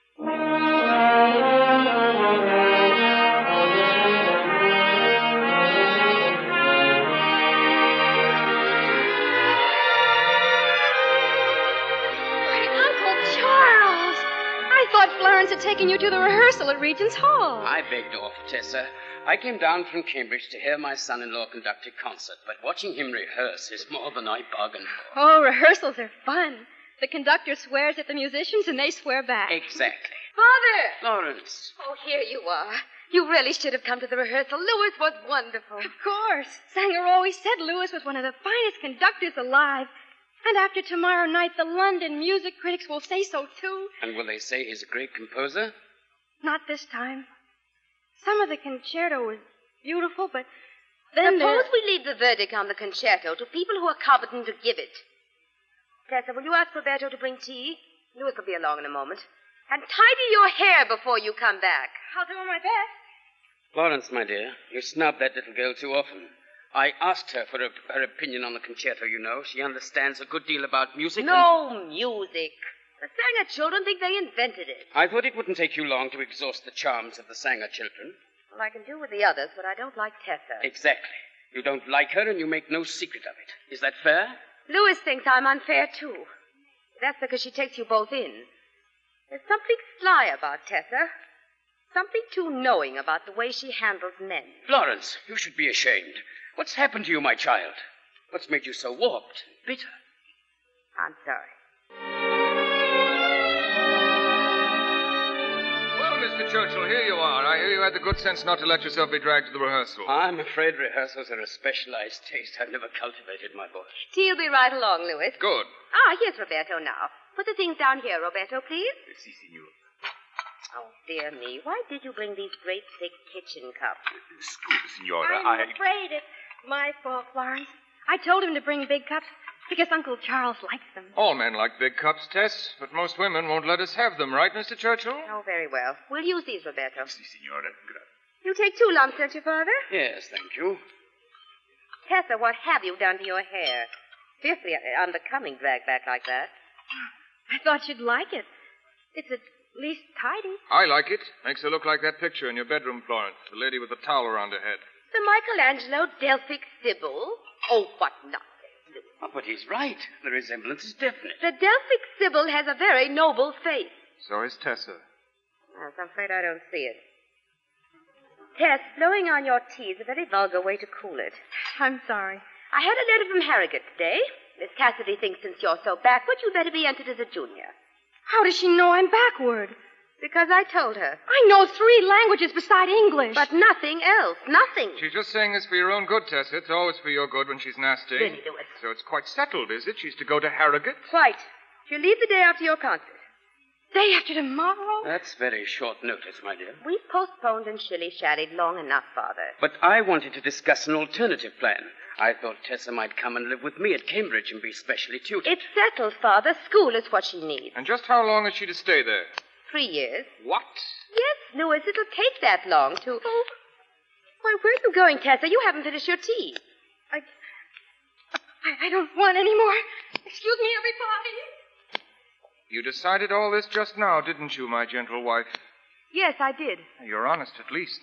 S12: I thought Florence had taken you to the rehearsal at Regent's Hall.
S4: I begged off, Tessa. I came down from Cambridge to hear my son-in-law conduct a concert, but watching him rehearse is more than I bargained for.
S12: Oh, rehearsals are fun. The conductor swears at the musicians and they swear back.
S4: Exactly.
S5: Father!
S4: Florence.
S5: Oh, here you are. You really should have come to the rehearsal. Louis was wonderful.
S12: Of course. Sanger always said Louis was one of the finest conductors alive. And after tomorrow night, the London music critics will say so, too.
S4: And will they say he's a great composer?
S12: Not this time. Some of the concerto was beautiful, but then
S5: Suppose
S12: there...
S5: we leave the verdict on the concerto to people who are competent to give it. Tessa, will you ask Roberto to bring tea? Louis will be along in a moment. And tidy your hair before you come back.
S12: I'll do my best.
S4: Florence, my dear, you snub that little girl too often. I asked her for a, her opinion on the concerto, you know. She understands a good deal about music.
S5: No
S4: and...
S5: music. The Sanger children think they invented it.
S4: I thought it wouldn't take you long to exhaust the charms of the Sanger children.
S5: Well, I can do with the others, but I don't like Tessa.
S4: Exactly. You don't like her, and you make no secret of it. Is that fair?
S5: Louis thinks I'm unfair, too. That's because she takes you both in. There's something sly about Tessa. Something too knowing about the way she handles men.
S4: Florence, you should be ashamed. What's happened to you, my child? What's made you so warped and bitter?
S5: I'm sorry.
S3: Well, Mister Churchill, here you are. I hear you had the good sense not to let yourself be dragged to the rehearsal.
S4: I'm afraid rehearsals are a specialized taste I've never cultivated, my boy.
S5: Tea'll be right along, Louis.
S3: Good.
S5: Ah, here's Roberto now. Put the things down here, Roberto, please.
S8: Si, senor.
S5: Oh, dear me. Why did you bring these great thick kitchen cups?
S8: Scusa, signora.
S12: I'm
S8: I...
S12: afraid it's my fault, Florence. I told him to bring big cups because Uncle Charles likes them.
S3: All men like big cups, Tess, but most women won't let us have them, right, Mister Churchill?
S5: Oh, very well. We'll use these, Roberto.
S8: Si, signora. Grazie.
S5: You take two lumps, don't you, Father?
S4: Yes, thank you.
S5: Tessa, what have you done to your hair? Fearfully unbecoming drag back like that.
S12: I thought you'd like it. It's at least tidy.
S3: I like it. Makes her look like that picture in your bedroom, Florence. The lady with the towel around her head.
S5: The Michelangelo Delphic Sybil? Oh, what nonsense.
S4: Oh, but he's right. The resemblance is definite.
S5: The Delphic Sybil has a very noble face.
S3: So is Tessa.
S5: Yes, I'm afraid I don't see it. Tess, blowing on your tea is a very vulgar way to cool it.
S12: I'm sorry.
S5: I had a letter from Harrogate today. Miss Cassidy thinks since you're so backward, you'd better be entered as a junior.
S12: How does she know I'm backward?
S5: Because I told her.
S12: I know three languages beside English.
S5: But nothing else. Nothing.
S3: She's just saying this for your own good, Tessa. It's always for your good when she's nasty.
S5: Really, do it.
S3: So it's quite settled, is it? She's to go to Harrogate?
S5: Quite. She'll leave the day after your concert.
S12: Day after tomorrow?
S4: That's very short notice, my dear.
S5: We've postponed and shilly-shallied long enough, Father.
S4: But I wanted to discuss an alternative plan. I thought Tessa might come and live with me at Cambridge and be specially tutored.
S5: It's settled, Father. School is what she needs.
S3: And just how long is she to stay there?
S5: Three years.
S3: What?
S5: Yes, Louis, it'll take that long to... Oh. Why, where are you going, Tessa? You haven't finished your tea.
S12: I... I, I don't want any more. Excuse me, everybody.
S3: You decided all this just now, didn't you, my gentle wife?
S5: Yes, I did.
S3: You're honest, at least.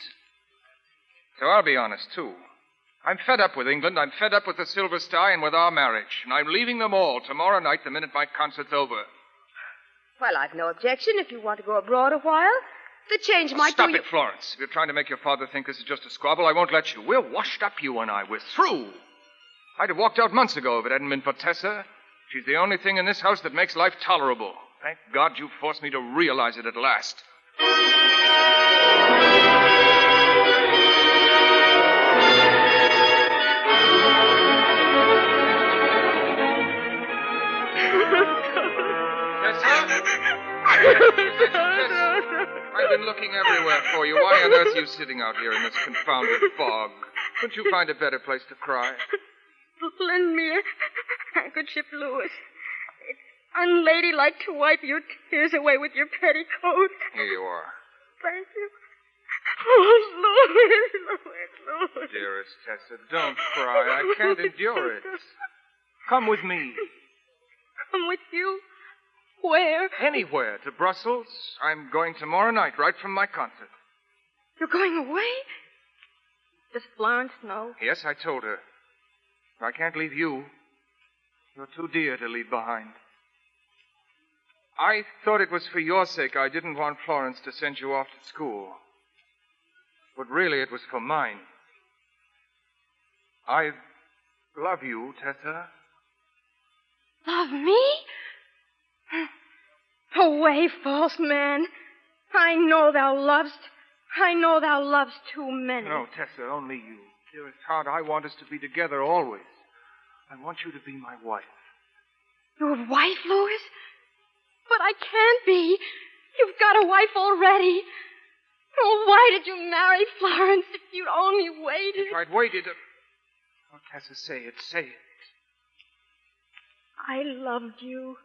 S3: So I'll be honest, too. I'm fed up with England. I'm fed up with the Silver Star and with our marriage. And I'm leaving them all tomorrow night the minute my concert's over.
S5: Well, I've no objection if you want to go abroad a while. The change might
S3: Stop
S5: do
S3: it, you... Florence. If you're trying to make your father think this is just a squabble, I won't let you. We're washed up, you and I. We're through. I'd have walked out months ago if it hadn't been for Tessa. She's the only thing in this house that makes life tolerable. Thank God you forced me to realize it at last. I've been looking everywhere for you. Why on earth are you sitting out here in this confounded fog? Couldn't you find a better place to cry?
S12: Lend me a handkerchief, Louis. It's unladylike to wipe your tears away with your petticoat.
S3: Here you are.
S12: Thank you. Oh, Louis, Louis, Louis.
S3: Dearest Tessa, don't cry. I can't endure it. Come with me.
S12: Come with you? Where?
S3: Anywhere. To Brussels. I'm going tomorrow night, right from my concert.
S12: You're going away? Does Florence know?
S3: Yes, I told her. I can't leave you. You're too dear to leave behind. I thought it was for your sake I didn't want Florence to send you off to school. But really it was for mine. I love you, Tessa.
S12: Love me? Away, false man. I know thou lovest. I know thou lovest too many.
S3: No, Tessa, only you. Dearest heart, I want us to be together always. I want you to be my wife.
S12: Your wife, Louis? But I can't be. You've got a wife already. Oh, why did you marry Florence if you'd only waited?
S3: If I'd waited... Oh, Tessa, say it, say it.
S12: I loved you.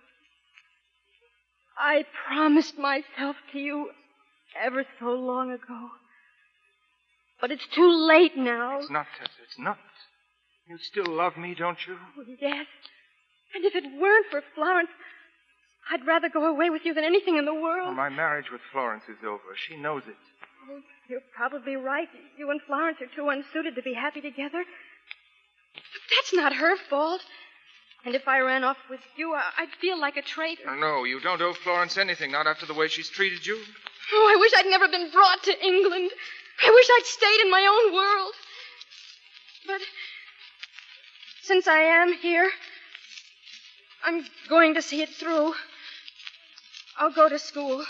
S12: I promised myself to you ever so long ago. But it's too late now.
S3: It's not, Tessa, it's not. You still love me, don't you?
S12: Oh, yes. And if it weren't for Florence, I'd rather go away with you than anything in the world.
S3: Well, my marriage with Florence is over. She knows it.
S12: Oh, you're probably right. You and Florence are too unsuited to be happy together. But that's not her fault. And if I ran off with you, I'd feel like a traitor.
S3: No, you don't owe Florence anything, not after the way she's treated you.
S12: Oh, I wish I'd never been brought to England. I wish I'd stayed in my own world. But since I am here, I'm going to see it through. I'll go to school.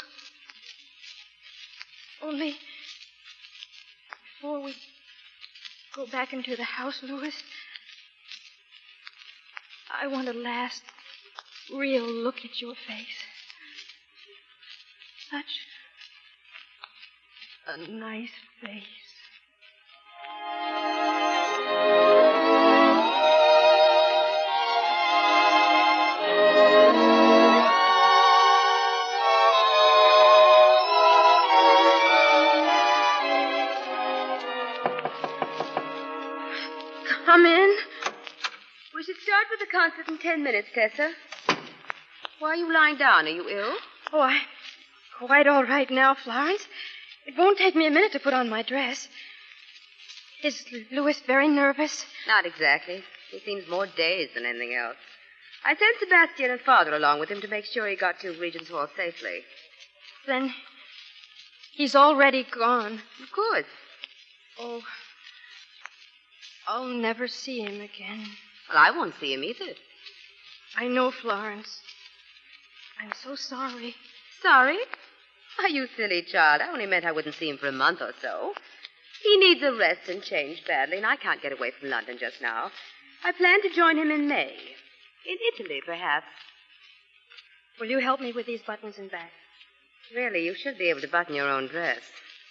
S12: Only before we go back into the house, Louis, I want a last real look at your face. Such a nice face.
S5: Come in. We should start with the concert in ten minutes, Tessa. Why are you lying down? Are you ill?
S12: Oh, I'm quite all right now, Florence. It won't take me a minute to put on my dress. Is Louis very nervous?
S5: Not exactly. He seems more dazed than anything else. I sent Sebastian and Father along with him to make sure he got to Regent's Hall safely.
S12: Then he's already gone.
S5: Of course.
S12: Oh, I'll never see him again.
S5: Well, I won't see him either.
S12: I know, Florence. I'm so sorry.
S5: Sorry? Why, you silly child. I only meant I wouldn't see him for a month or so. He needs a rest and change badly, and I can't get away from London just now. I plan to join him in May. In Italy, perhaps.
S12: Will you help me with these buttons and back?
S5: Really, you should be able to button your own dress.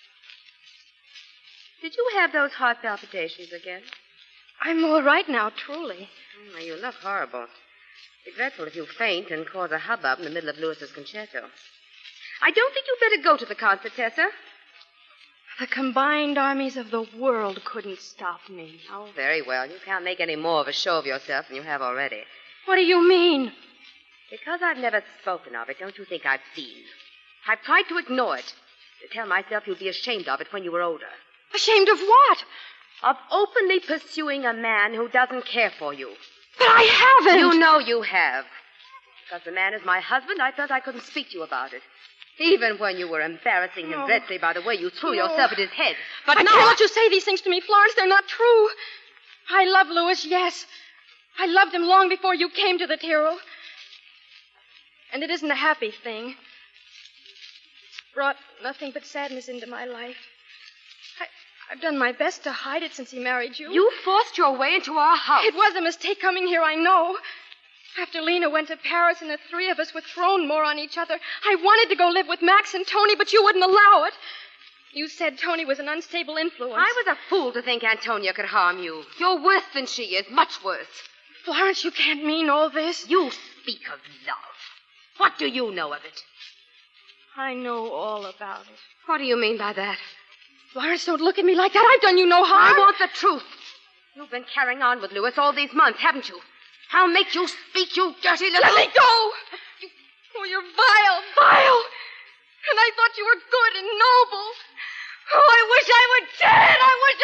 S5: Did you have those heart palpitations again?
S12: I'm all right now, truly.
S5: Oh, you look horrible. It'd be dreadful if you faint and cause a hubbub in the middle of Louis's concerto. I don't think you'd better go to the concert, Tessa.
S12: The combined armies of the world couldn't stop me.
S5: Oh, very well. You can't make any more of a show of yourself than you have already.
S12: What do you mean?
S5: Because I've never spoken of it, don't you think I've seen? I've tried to ignore it, to tell myself you'd be ashamed of it when you were older.
S12: Ashamed of what?
S5: Of openly pursuing a man who doesn't care for you.
S12: But I haven't!
S5: You know you have. Because the man is my husband, I felt I couldn't speak to you about it. Even when you were embarrassing him
S12: no.
S5: dreadfully by the way you threw no. yourself at his head.
S12: But I
S5: now...
S12: can't let you say these things to me, Florence. They're not true. I love Louis, yes. I loved him long before you came to the Tyrol. And it isn't a happy thing. It's brought nothing but sadness into my life. I, I've done my best to hide it since he married you.
S5: You forced your way into our house.
S12: It was a mistake coming here, I know. After Lena went to Paris and the three of us were thrown more on each other, I wanted to go live with Max and Tony, but you wouldn't allow it. You said Tony was an unstable influence.
S5: I was a fool to think Antonia could harm you. You're worse than she is, much worse.
S12: Florence, you can't mean all this.
S5: You speak of love. What do you know of it?
S12: I know all about it.
S5: What do you mean by that?
S12: Florence, don't look at me like that. I've done you no harm.
S5: I want the truth. You've been carrying on with Louis all these months, haven't you? I'll make you speak, you dirty little...
S12: Let me go! You, oh, you're vile, vile. And I thought you were good and noble. Oh, I wish I were dead!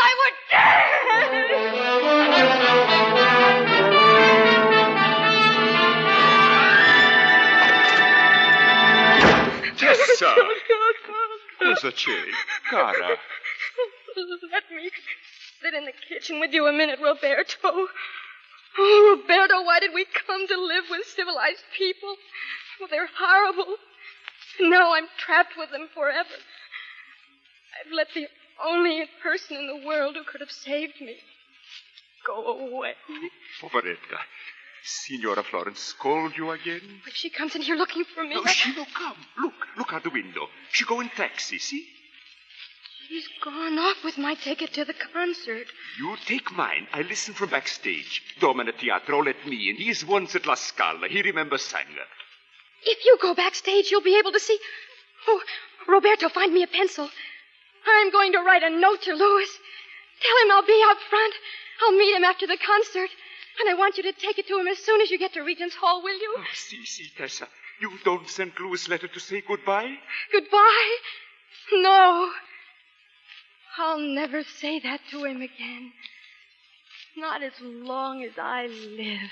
S12: I wish I were dead!
S8: Tessa! Cosa c'è? Cara.
S12: Let me sit in the kitchen with you a minute, Roberto. Oh, Roberto, why did we come to live with civilized people? Oh, they're horrible. Now I'm trapped with them forever. I've let the only person in the world who could have saved me go away.
S8: Poveretta. Signora Florence scold you again?
S12: If she comes in here looking for me...
S8: No,
S12: I...
S8: she no come. Look, look out the window. She go in taxi, see?
S12: She's gone off with my ticket to the concert.
S8: You take mine. I listen from backstage. Domine Teatro let me in. He is once at La Scala. He remembers Sanger.
S12: If you go backstage, you'll be able to see... Oh, Roberto, find me a pencil. I'm going to write a note to Louis. Tell him I'll be out front. I'll meet him after the concert. And I want you to take it to him as soon as you get to Regent's Hall, will you?
S8: Oh, see, see, Tessa. You don't send Louis letter to say goodbye?
S12: Goodbye? No. I'll never say that to him again. Not as long as I live.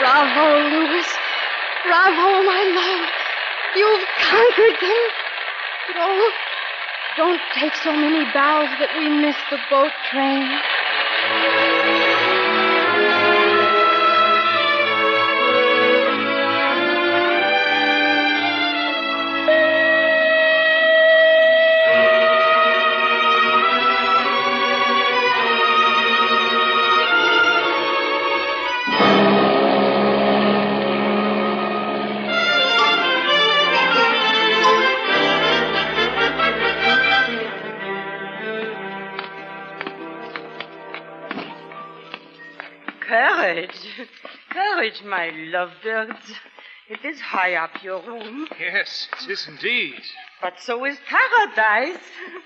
S12: Bravo, Louis. Bravo, my love. You've conquered them. But oh, don't take so many bows that we miss the boat train.
S13: Courage. Courage, my lovebirds. It is high up your room.
S3: Yes, it is indeed.
S13: But so is paradise.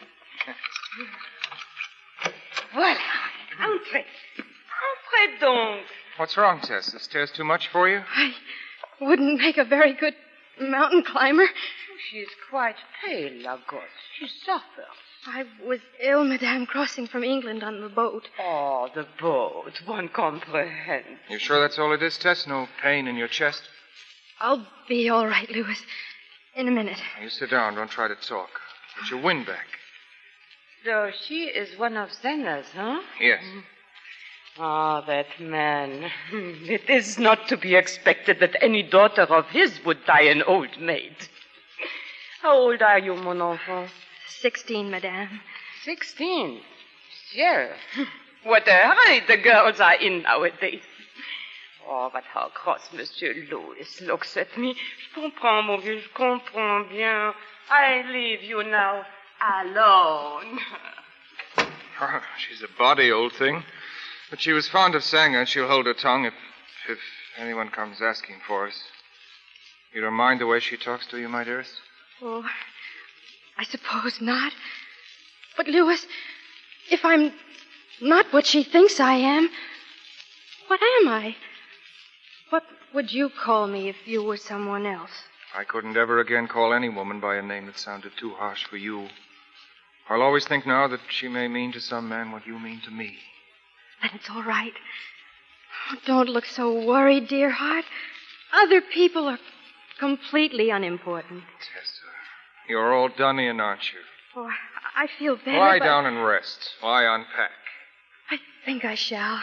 S13: Voilà. Entrez. Entrez donc.
S3: What's wrong, Tess? The stairs too much for you?
S12: I wouldn't make a very good mountain climber.
S13: She is quite pale, la gosse. She suffers.
S12: I was ill, Madame, crossing from England on the boat.
S13: Oh, the boat. One comprehends.
S3: You sure that's all it is, Tess? No pain in your chest?
S12: I'll be all right, Louis. In a minute.
S3: You sit down. Don't try to talk. Get your wind back.
S13: So she is one of Senna's, huh?
S3: Yes.
S13: Ah, that man. It is not to be expected that any daughter of his would die an old maid. How old are you, mon enfant?
S12: Sixteen, Madame.
S13: Sixteen? Sure. What a hurry the girls are in nowadays. Oh, but how cross Monsieur Louis looks at me. Je comprends, mon vieux, je comprends bien. I leave you now alone.
S3: Oh, she's a body, old thing. But she was fond of Sanger, and she'll hold her tongue if, if anyone comes asking for us. You don't mind the way she talks to you, my dearest?
S12: Oh, I suppose not. But, Louis, if I'm not what she thinks I am, what am I? What would you call me if you were someone else?
S3: I couldn't ever again call any woman by a name that sounded too harsh for you. I'll always think now that she may mean to some man what you mean to me.
S12: Then it's all right. Oh, don't look so worried, dear heart. Other people are completely unimportant.
S3: Tessa, you're all done in, aren't you?
S12: Oh, I feel better.
S3: Lie
S12: but...
S3: down and rest while I unpack.
S12: I think I shall.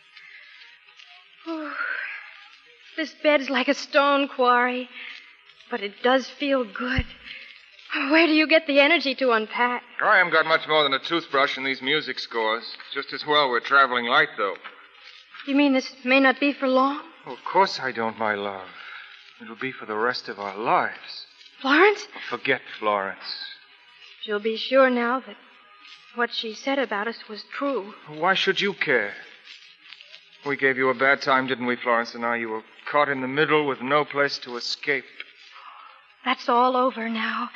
S12: Oh, this bed's like a stone quarry, but it does feel good. Where do you get the energy to unpack?
S3: I haven't got much more than a toothbrush and these music scores. Just as well we're traveling light, though.
S12: You mean this may not be for long?
S3: Oh, of course I don't, my love. It'll be for the rest of our lives.
S12: Florence?
S3: Forget Florence.
S12: She'll be sure now that what she said about us was true.
S3: Why should you care? We gave you a bad time, didn't we, Florence? And now you were caught in the middle with no place to escape.
S12: That's all over now.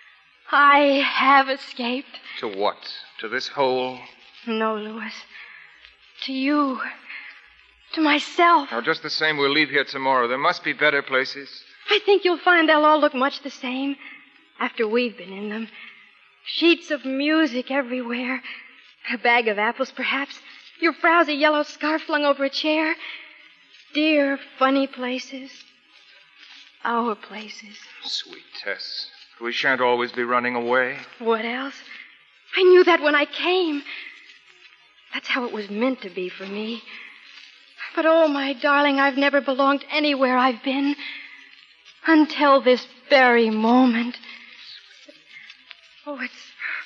S12: I have escaped.
S3: To what? To this hole?
S12: No, Louis. To you. To myself.
S3: Oh, just the same, we'll leave here tomorrow. There must be better places.
S12: I think you'll find they'll all look much the same after we've been in them. Sheets of music everywhere. A bag of apples, perhaps. Your frowsy yellow scarf flung over a chair. Dear, funny places. Our places.
S3: Sweet Tess. We shan't always be running away.
S12: What else? I knew that when I came. That's how it was meant to be for me. But, oh, my darling, I've never belonged anywhere I've been until this very moment. Oh, it's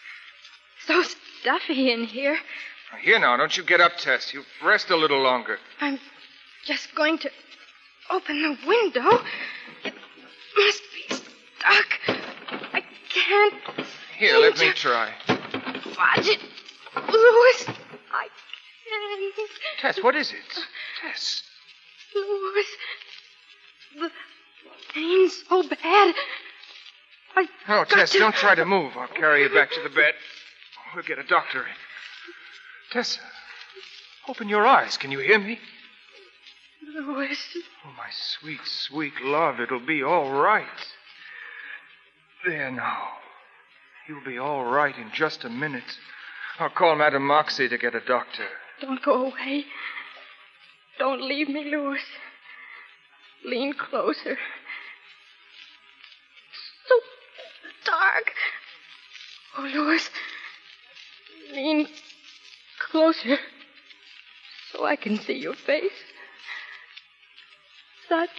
S12: so stuffy in here.
S3: Here now, don't you get up, Tess. You rest a little longer.
S12: I'm just going to open the window. It must be stuck. I can't.
S3: Here, let me try.
S12: Fudge it, Louis. I can't.
S3: Tess, what is it? Tess.
S12: Louis, the pain's so bad. I
S3: No, Tess,
S12: to...
S3: don't try to move. I'll carry you back to the bed. We'll get a doctor in. Tess, open your eyes. Can you hear me?
S12: Louis.
S3: Oh, my sweet, sweet love. It'll be all right. There now. You'll be all right in just a minute. I'll call Madame Moxie to get a doctor.
S12: Don't go away. Don't leave me, Louis. lean closer. So dark. Oh, Louis, lean closer so I can see your face. Such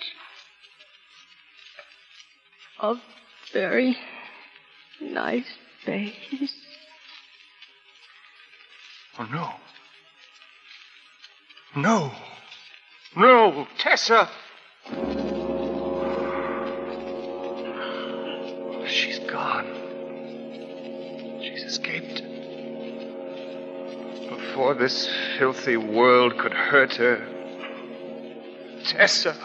S12: a very nice face.
S3: Oh, no. No. No, Tessa. She's gone. She's escaped. Before this filthy world could hurt her. Tessa.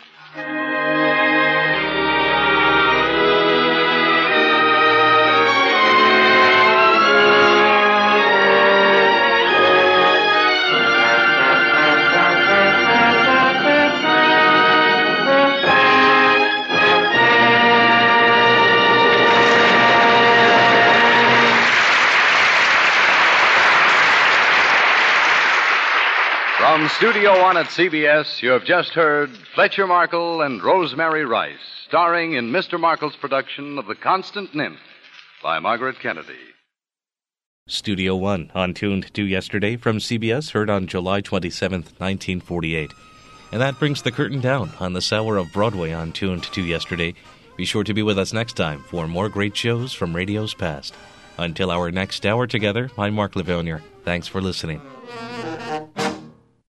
S2: From Studio One at C B S, you have just heard Fletcher Markle and Rosemary Rice, starring in Mister Markle's production of The Constant Nymph by Margaret Kennedy.
S1: Studio One, on Tuned to Yesterday from C B S, heard on July twenty-seventh, nineteen forty-eight. And that brings the curtain down on this hour of Broadway on Tuned to Yesterday. Be sure to be with us next time for more great shows from radio's past. Until our next hour together, I'm Mark Livonier. Thanks for listening.